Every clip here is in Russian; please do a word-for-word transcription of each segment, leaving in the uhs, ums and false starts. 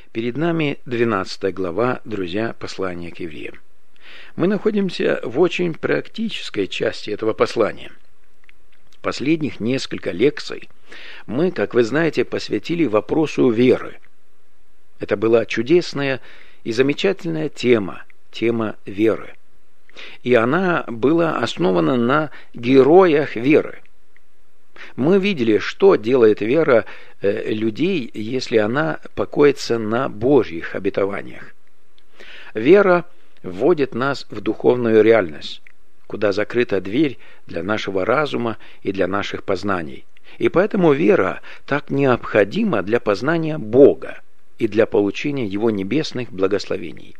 Перед нами двенадцатая глава, друзья, послания к евреям. Мы находимся в очень практической части этого послания. Последних несколько лекций мы, как вы знаете, посвятили вопросу веры. Это была чудесная и замечательная тема, тема веры. И она была основана на героях веры. Мы видели, что делает вера э, людей, если она покоится на Божьих обетованиях. Вера вводит нас в духовную реальность, куда закрыта дверь для нашего разума и для наших познаний. И поэтому вера так необходима для познания Бога и для получения Его небесных благословений.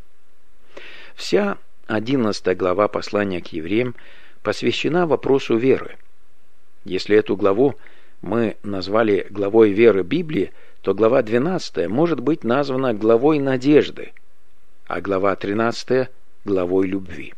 Вся одиннадцатая глава послания к евреям посвящена вопросу веры. Если эту главу мы назвали главой веры Библии, то глава двенадцатая может быть названа главой надежды, а глава тринадцатая – главой любви.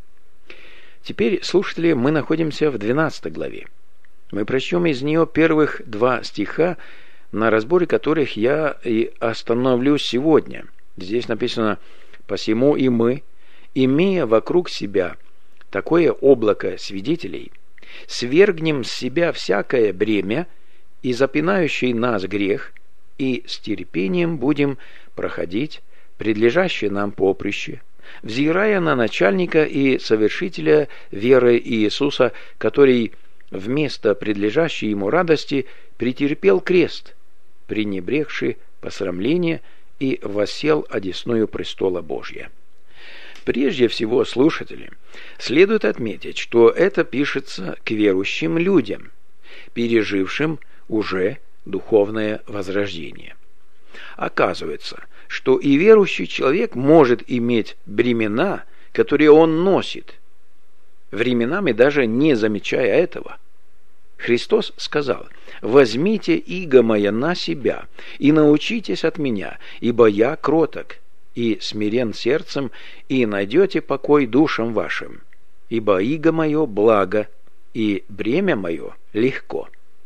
Теперь, слушатели, мы находимся в двенадцатой главе. Мы прочтем из нее первых два стиха, на разборе которых я и остановлюсь сегодня. Здесь написано: «Посему и мы, имея вокруг себя такое облако свидетелей, свергнем с себя всякое бремя и запинающий нас грех, и с терпением будем проходить предлежащее нам поприще, взирая на начальника и совершителя веры Иисуса, который вместо предлежащей ему радости претерпел крест, пренебрегши посрамление, и воссел одесную престола Божия». Прежде всего, слушатели, следует отметить, что это пишется к верующим людям, пережившим уже духовное возрождение. Оказывается, что и верующий человек может иметь бремена, которые он носит, временами даже не замечая этого. Христос сказал: «Возьмите иго мое на себя и научитесь от меня, ибо я кроток и смирен сердцем, и найдете покой душам вашим, ибо иго мое благо, и бремя мое легко».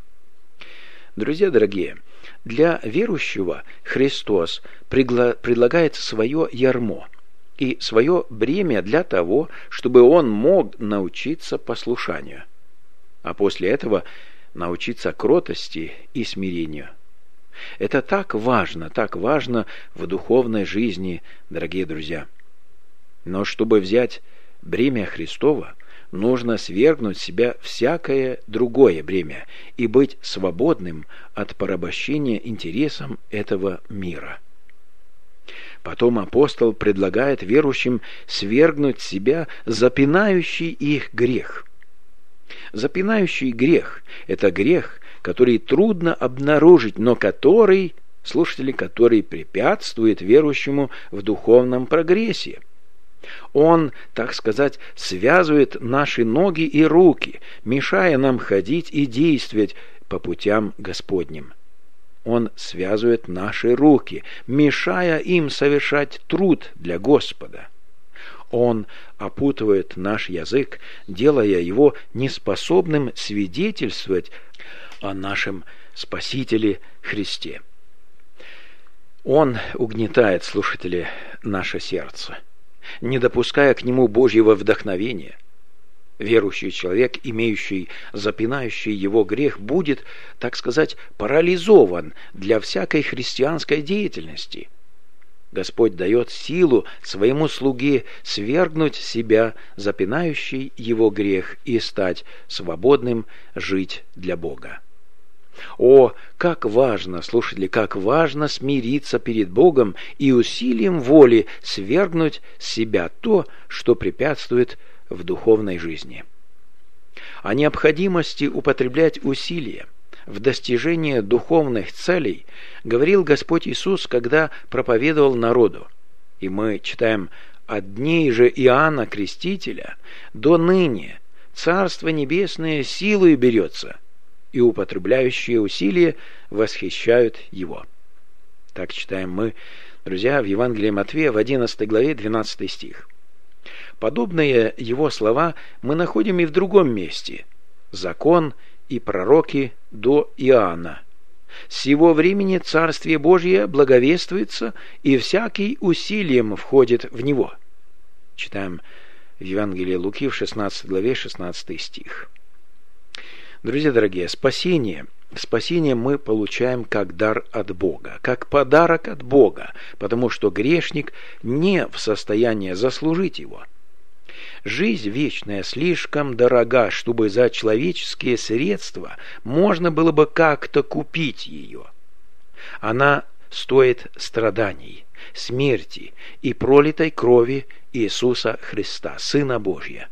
Друзья дорогие, для верующего Христос пригла- предлагает свое ярмо и свое бремя для того, чтобы он мог научиться послушанию, а после этого научиться кротости и смирению. Это так важно, так важно в духовной жизни, дорогие друзья. Но чтобы взять бремя Христово, нужно свергнуть с себя всякое другое бремя и быть свободным от порабощения интересам этого мира. Потом апостол предлагает верующим свергнуть с себя запинающий их грех. Запинающий грех – это грех, который трудно обнаружить, но который, слушатели, который препятствует верующему в духовном прогрессе. Он, так сказать, связывает наши ноги и руки, мешая нам ходить и действовать по путям Господним. Он связывает наши руки, мешая им совершать труд для Господа. Он опутывает наш язык, делая его неспособным свидетельствовать о нашем Спасителе Христе. Он угнетает, слушатели, наше сердце, не допуская к нему Божьего вдохновения. Верующий человек, имеющий запинающий его грех, будет, так сказать, парализован для всякой христианской деятельности. Господь дает силу своему слуге свергнуть с себя запинающий его грех и стать свободным жить для Бога. О, как важно, слушатели, как важно смириться перед Богом и усилием воли свергнуть с себя то, что препятствует в духовной жизни. О необходимости употреблять усилия в достижении духовных целей говорил Господь Иисус, когда проповедовал народу. И мы читаем: «От дней же Иоанна Крестителя до ныне Царство Небесное силою берется, и употребляющие усилия восхищают его». Так читаем мы, друзья, в Евангелии Матфея в одиннадцатой главе двенадцатый стих. Подобные его слова мы находим и в другом месте. «Закон и пророки до Иоанна». С сего времени Царствие Божие благовествуется, и всякий усилием входит в него. Читаем в Евангелии Луки в шестнадцатой главе шестнадцатый стих. Друзья дорогие, спасение, спасение мы получаем как дар от Бога, как подарок от Бога, потому что грешник не в состоянии заслужить его. Жизнь вечная слишком дорога, чтобы за человеческие средства можно было бы как-то купить ее. Она стоит страданий, смерти и пролитой крови Иисуса Христа, Сына Божия.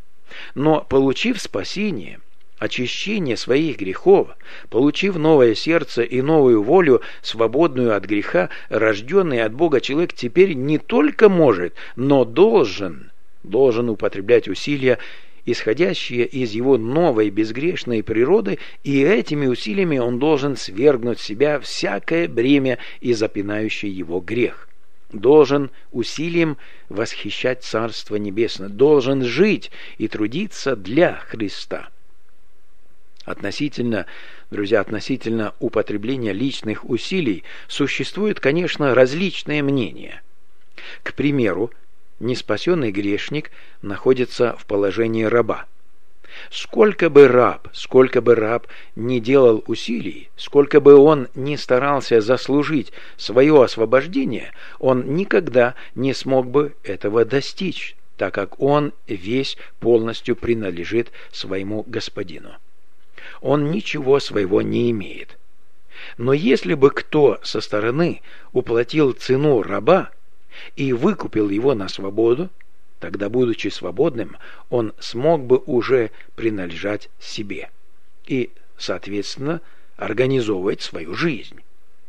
Но, получив спасение, очищение своих грехов, получив новое сердце и новую волю, свободную от греха, рожденный от Бога человек теперь не только может, но должен должен употреблять усилия, исходящие из его новой безгрешной природы, и этими усилиями он должен свергнуть с себя всякое бремя и запинающий его грех. Должен усилием восхищать Царство Небесное, должен жить и трудиться для Христа. Относительно, друзья, относительно употребления личных усилий существуют, конечно, различные мнения. К примеру, неспасенный грешник находится в положении раба. Сколько бы раб, сколько бы раб не делал усилий, сколько бы он ни старался заслужить свое освобождение, он никогда не смог бы этого достичь, так как он весь полностью принадлежит своему господину. Он ничего своего не имеет. Но если бы кто со стороны уплатил цену раба и выкупил его на свободу, тогда, будучи свободным, он смог бы уже принадлежать себе и, соответственно, организовывать свою жизнь.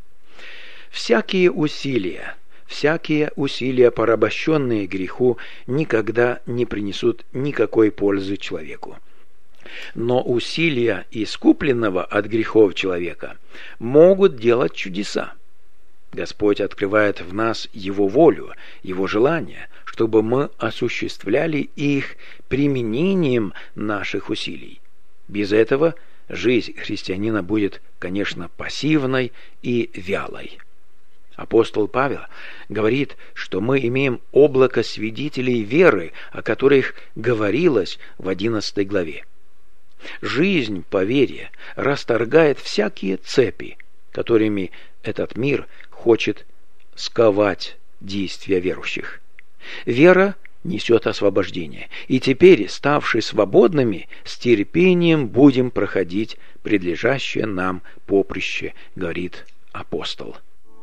Всякие усилия, всякие усилия, порабощенные греху, никогда не принесут никакой пользы человеку. Но усилия искупленного от грехов человека могут делать чудеса. Господь открывает в нас Его волю, Его желание, чтобы мы осуществляли их применением наших усилий. Без этого жизнь христианина будет, конечно, пассивной и вялой. Апостол Павел говорит, что мы имеем облако свидетелей веры, о которых говорилось в одиннадцатой главе. Жизнь по вере расторгает всякие цепи, которыми этот мир хочет сковать действия верующих. Вера несет освобождение, и теперь, ставши свободными, с терпением будем проходить предлежащее нам поприще, говорит апостол.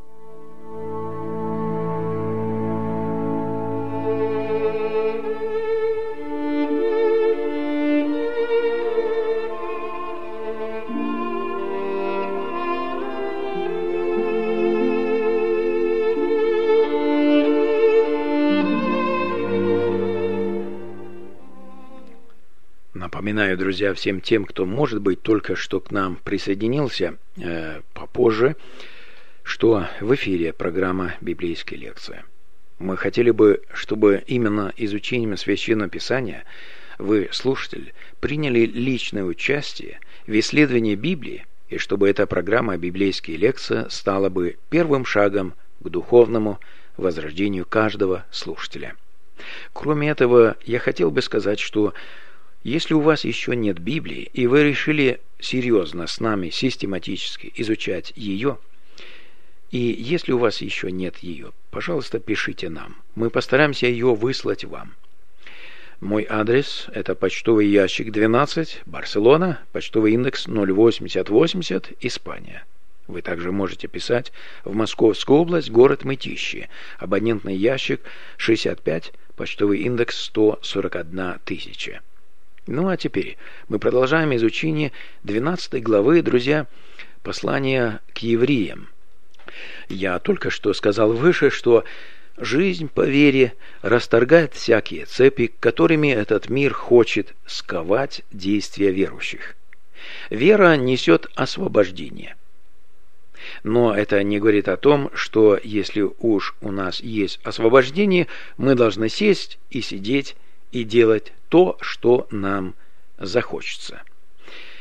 Напоминаю, друзья, всем тем, кто, может быть, только что к нам присоединился э, попозже, что в эфире программа «Библейская лекция». Мы хотели бы, чтобы именно изучением Священного Писания вы, слушатель, приняли личное участие в исследовании Библии, и чтобы эта программа «Библейская лекция» стала бы первым шагом к духовному возрождению каждого слушателя. Кроме этого, я хотел бы сказать, что если у вас еще нет Библии, и вы решили серьезно с нами систематически изучать ее, и если у вас еще нет ее, пожалуйста, пишите нам. Мы постараемся ее выслать вам. Мой адрес – это почтовый ящик двенадцать, Барселона, почтовый индекс ноль восемьдесят восемьдесят, Испания. Вы также можете писать в Московскую область, город Мытищи, абонентный ящик шестьдесят пять, почтовый индекс сто сорок одна тысяча. Ну а теперь мы продолжаем изучение двенадцатой главы, друзья, послания к евреям. Я только что сказал выше, что жизнь по вере расторгает всякие цепи, которыми этот мир хочет сковать действия верующих. Вера несет освобождение. Но это не говорит о том, что если уж у нас есть освобождение, мы должны сесть и сидеть и делать то, что нам захочется.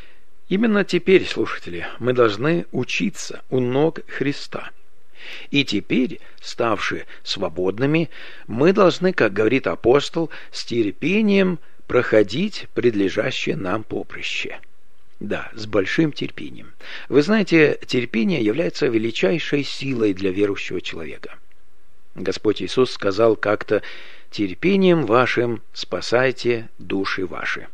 Именно теперь, слушатели, мы должны учиться у ног Христа. И теперь, ставшие свободными, мы должны, как говорит апостол, с терпением проходить предлежащее нам поприще. Да, с большим терпением. Вы знаете, терпение является величайшей силой для верующего человека. Господь Иисус сказал как-то: «Терпением вашим спасайте души ваши».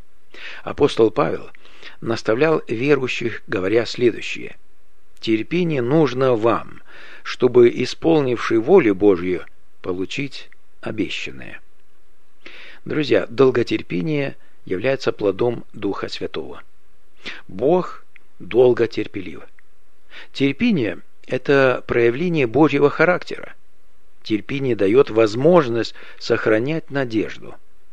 Апостол Павел наставлял верующих, говоря следующее: «Терпение нужно вам, чтобы, исполнивши волю Божью, получить обещанное». Друзья, долготерпение является плодом Духа Святого. Бог долготерпелив. Терпение – это проявление Божьего характера. Терпение дает возможность сохранять надежду.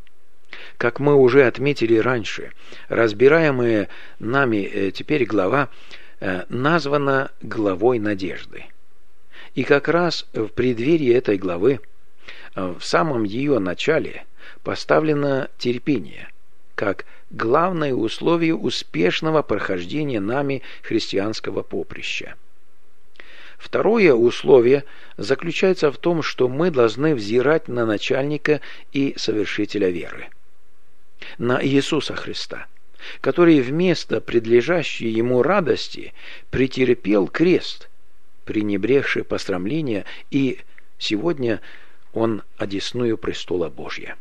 Как мы уже отметили раньше, разбираемая нами теперь глава названа главой надежды. И как раз в преддверии этой главы, в самом ее начале, поставлено терпение как главное условие успешного прохождения нами христианского поприща. Второе условие заключается в том, что мы должны взирать на начальника и совершителя веры, на Иисуса Христа, который вместо предлежащей ему радости претерпел крест, пренебрегший посрамления, и сегодня он одесную престола Божия.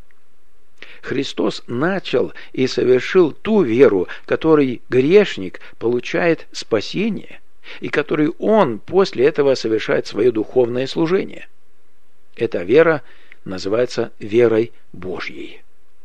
Христос начал и совершил ту веру, которой грешник получает спасение, и которой он после этого совершает свое духовное служение. Эта вера называется верой Божьей.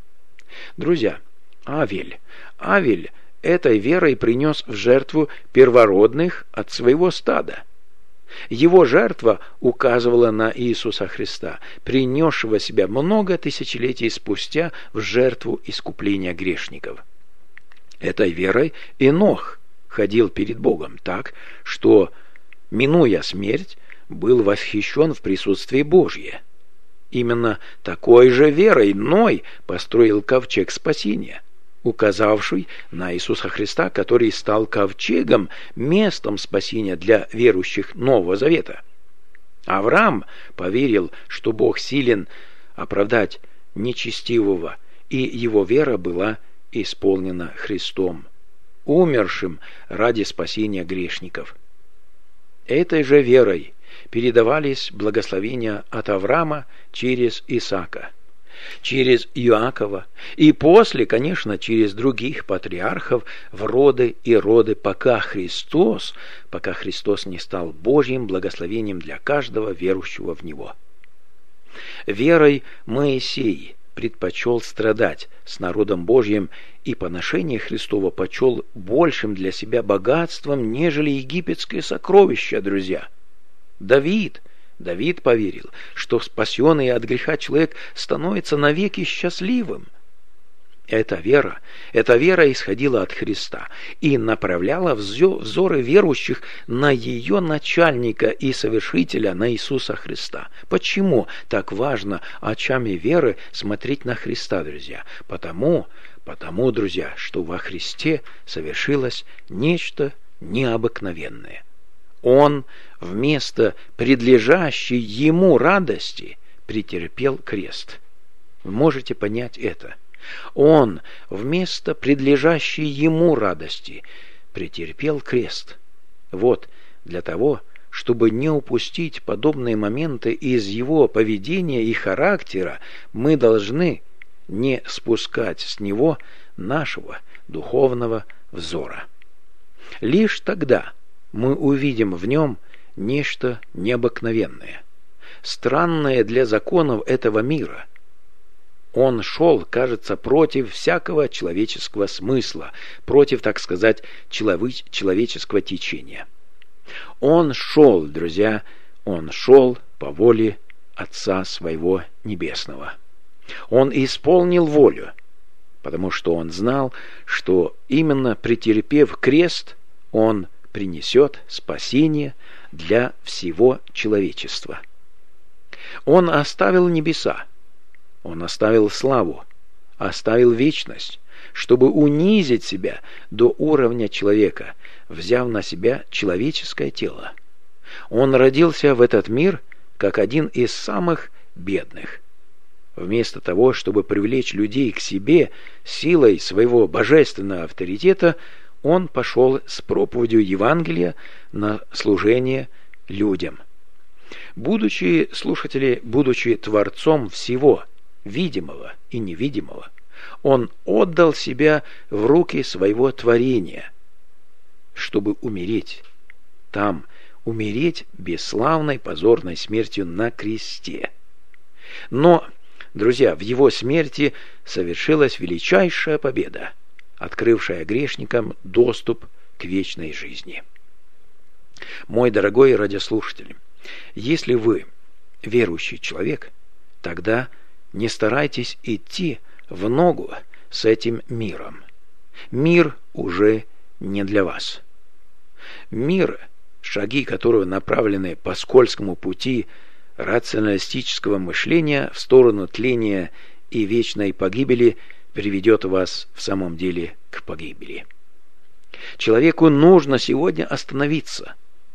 Друзья, Авель, Авель этой верой принес в жертву первородных от своего стада. Его жертва указывала на Иисуса Христа, принесшего себя много тысячелетий спустя в жертву искупления грешников. Этой верой Енох ходил перед Богом так, что, минуя смерть, был восхищен в присутствии Божьем. Именно такой же верой Ной построил ковчег спасения, указавший на Иисуса Христа, который стал ковчегом, местом спасения для верующих Нового Завета. Авраам поверил, что Бог силен оправдать нечестивого, и его вера была исполнена Христом, умершим ради спасения грешников. Этой же верой передавались благословения от Авраама через Исаака, через Иакова и после, конечно, через других патриархов в роды и роды, пока Христос, пока Христос не стал Божьим благословением для каждого верующего в Него. Верой Моисей предпочел страдать с народом Божьим и поношение Христово почел большим для себя богатством, нежели египетское сокровище, друзья. Давид Давид поверил, что спасенный от греха человек становится навеки счастливым. Эта вера, эта вера исходила от Христа и направляла взоры верующих на ее начальника и совершителя, на Иисуса Христа. Почему так важно очами веры смотреть на Христа, друзья? Потому, потому, друзья, что во Христе совершилось нечто необыкновенное. Он вместо предлежащей ему радости претерпел крест. Вы можете понять это? Он вместо предлежащей ему радости претерпел крест. Вот для того, чтобы не упустить подобные моменты из его поведения и характера, мы должны не спускать с него нашего духовного взора. Лишь тогда мы увидим в нем нечто необыкновенное, странное для законов этого мира. Он шел, кажется, против всякого человеческого смысла, против, так сказать, человеческого течения. Он шел, друзья, он шел по воле Отца Своего Небесного. Он исполнил волю, потому что он знал, что именно претерпев крест, он принесет спасение для всего человечества. Он оставил небеса, он оставил славу, оставил вечность, чтобы унизить себя до уровня человека, взяв на себя человеческое тело. Он родился в этот мир как один из самых бедных. Вместо того, чтобы привлечь людей к себе силой своего божественного авторитета, он пошел с проповедью Евангелия на служение людям. Будучи, слушатели, будучи творцом всего, видимого и невидимого, он отдал себя в руки своего творения, чтобы умереть там, умереть бесславной позорной смертью на кресте. Но, друзья, в его смерти совершилась величайшая победа, открывшая грешникам доступ к вечной жизни. Мой дорогой радиослушатель, если вы верующий человек, тогда не старайтесь идти в ногу с этим миром. Мир уже не для вас. Мир, шаги которого направлены по скользкому пути рационалистического мышления в сторону тления и вечной погибели, приведет вас в самом деле к погибели. Человеку нужно сегодня остановиться.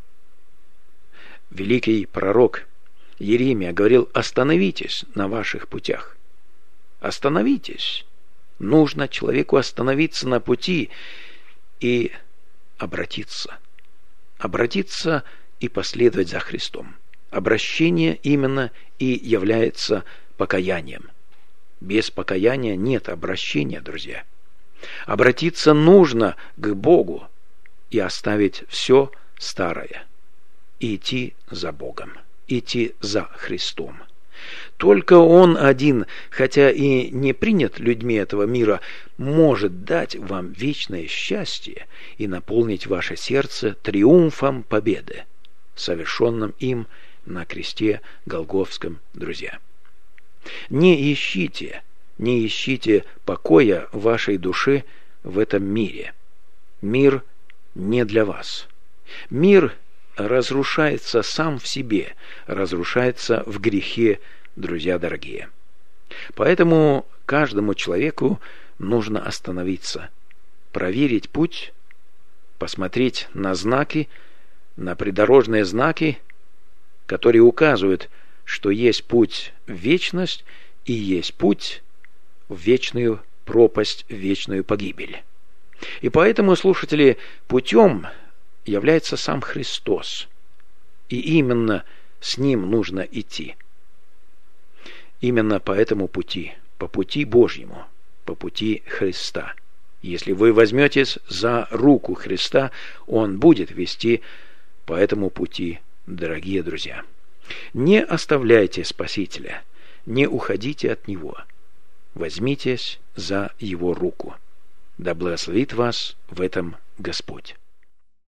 Великий пророк Иеремия говорил: остановитесь на ваших путях. Остановитесь. Нужно человеку остановиться на пути и обратиться. Обратиться и последовать за Христом. Обращение именно и является покаянием. Без покаяния нет обращения, друзья. Обратиться нужно к Богу и оставить все старое. И идти за Богом, идти за Христом. Только Он один, хотя и не принят людьми этого мира, может дать вам вечное счастье и наполнить ваше сердце триумфом победы, совершенным им на кресте Голгофском, друзья. Не ищите, не ищите покоя вашей души в этом мире. Мир не для вас. Мир разрушается сам в себе, разрушается в грехе, друзья дорогие. Поэтому каждому человеку нужно остановиться, проверить путь, посмотреть на знаки, на придорожные знаки, которые указывают, что есть путь в вечность и есть путь в вечную пропасть, в вечную погибель. И поэтому, слушатели, путем является сам Христос. И именно с Ним нужно идти. Именно по этому пути, по пути Божьему, по пути Христа. Если вы возьметесь за руку Христа, Он будет вести по этому пути, дорогие друзья. Не оставляйте Спасителя, не уходите от Него. Возьмитесь за Его руку. Да благословит вас в этом Господь.